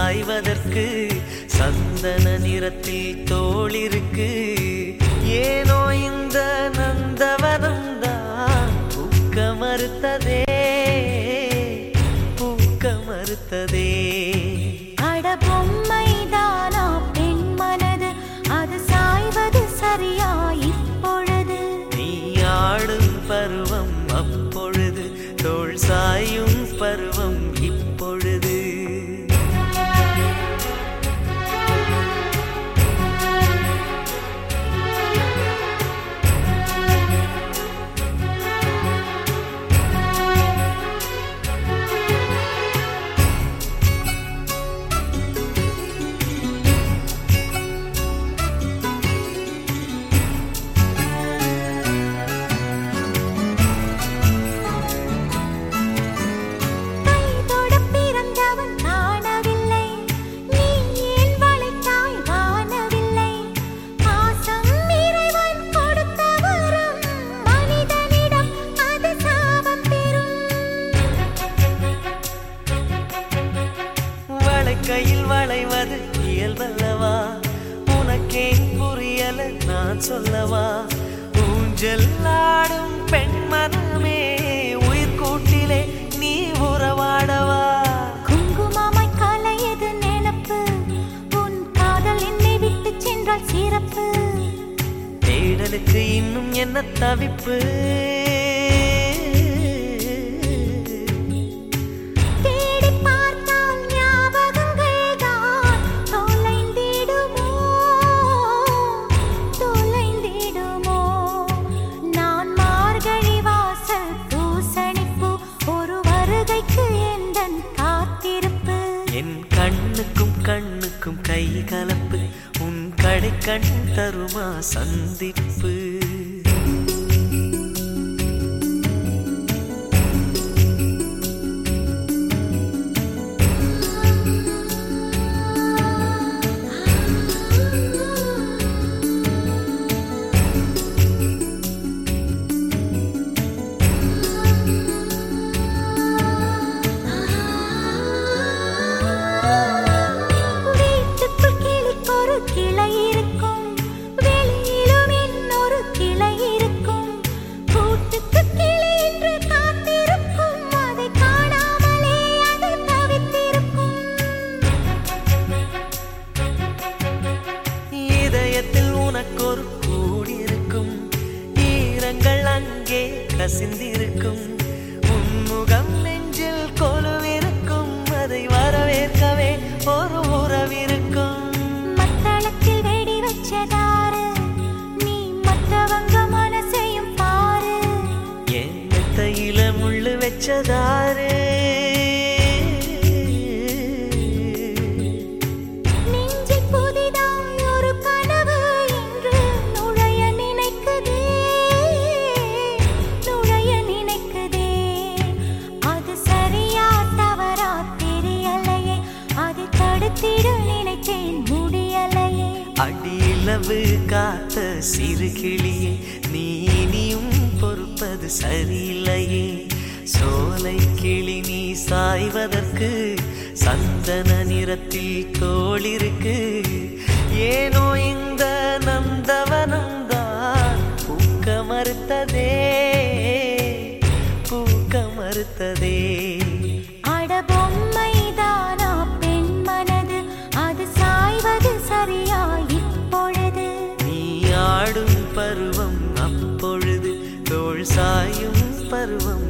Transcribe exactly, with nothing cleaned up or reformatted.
சாய்வதற்கு சந்தன நிறத்தில் தோளிருக்கு. ஏனோ இந்த நந்தவனம் தான் பூக்க மறுத்ததே, பூக்க மறுத்ததே. அட பொம்மைதானா பெண் மனது, அது சாய்வது சரியா இப்பொழுது? நீ ஆடும் பருவம் அப்பொழுது, தோள் சாயும் பருவம் இப்பொழுது. கையில் வளைவது இயல்பல்லவா, உனக்கே புரியல நான் சொல்லவா? ஊஞ்சல் ஆடும் பெண் மனமே, உயிர் கூட்டிலே நீ உறவாடவா? குங்குமமாய் கலையது நினப்பு, உன் காதல் என்னை விட்டு சென்றால் சிறப்பு. தேடலுக்கு இன்னும் என்ன தவிப்பு? என் கண்ணுக்கும் கண்ணுக்கும் கை கலப்பு, உன் கடை கண் தருமா சந்திப்பு? உனக்கொரு கூடியிருக்கும், ஈரங்கள் அங்கே கசிந்திருக்கும், உன்முகம் நெஞ்சில் கொலுவிருக்கும், அதை வரவேற்கவே ஒரு உறவிருக்கும். மத்தளத்தில் வெடி வச்சதாரு, நீ மத்தவங்க மனசையும் பாரு. என் மெத்தையில முள்ளு வச்சதாரு, அடியிலவு காத்த சிறு கிளியே, நீ இனியும் பொறுப்பது சரியில்லையே. சோலை கிளி நீ சாய்வதற்கு சந்தன நிறத்தில் தோளிருக்கு. ஏனோ இந்த நந்தவனம் தான் பூக்க மறுத்ததே, பூக்க மறுத்ததே. அட பொம்மைதானா பெண் மனது, அது சாய்வது சரியா இப்பொழுது? நீ ஆடும் பருவம் அப்பொழுது, தோள் சாயும் பருவம்